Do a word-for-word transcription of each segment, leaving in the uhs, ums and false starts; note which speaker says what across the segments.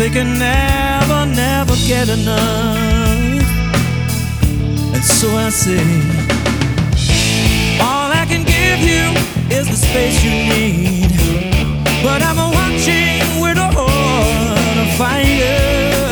Speaker 1: they can never, never get enough. And so I say, all I can give you is the space you need, but I'm watching with a heart of fire.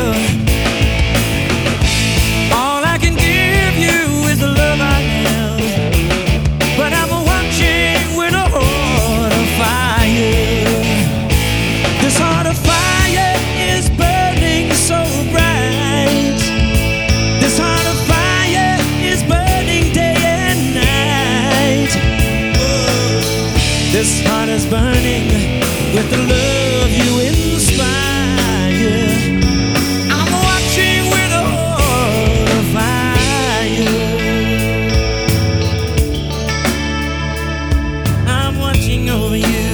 Speaker 1: All I can give you is the love I have, but I'm watching with a heart of fire. This heart of fire is burning so bright. This heart of fire is burning day and night. Oh, this heart is burning with the love you inspire. I'm watching with a heart of fire. I'm watching over you.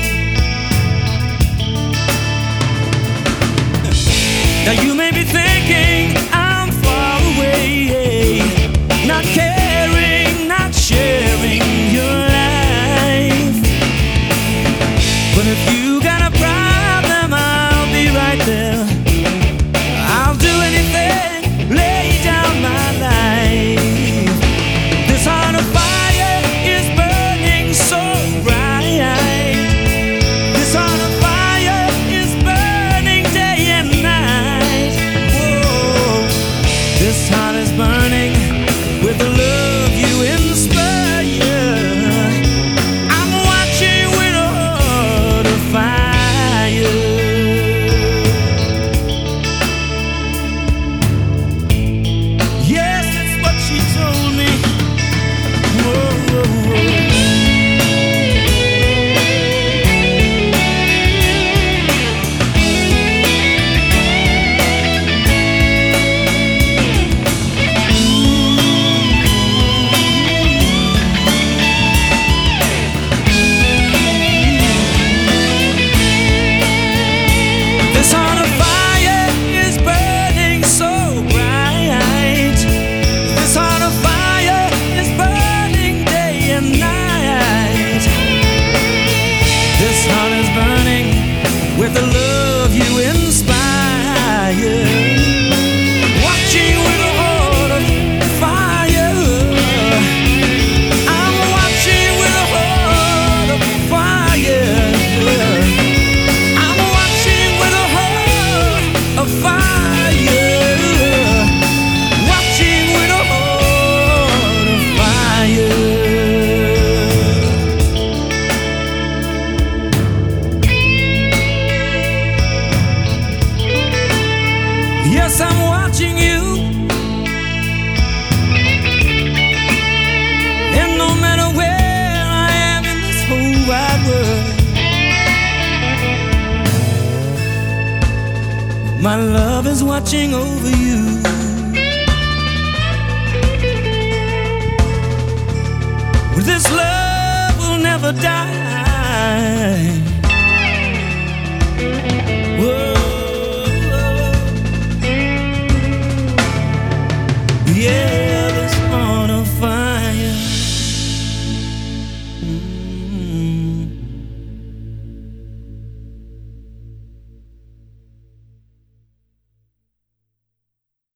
Speaker 1: Now you may be thinking I'm far away, not caring, not sharing your life. But if you got a problem, I'll be right there. I'll do anything, lay down my life. This heart of fire is burning so bright. This heart of fire is burning day and night. Whoa. This heart is burning with the love you inspire. I'm watching with a heart of fire. Yes, that's what she told me. Whoa, whoa, whoa. This heart of fire is burning so bright. This heart of fire is burning day and night. This heart is burning with the love you inspire. Watching with a heart of fire. I'm watching with a heart of fire. I'm watching with a heart of fire. Watching with a heart of fire. Yes, I'm watching you. And no matter where I am in this whole wide world, my love is watching over you. This love will never die. Whoa. Yeah.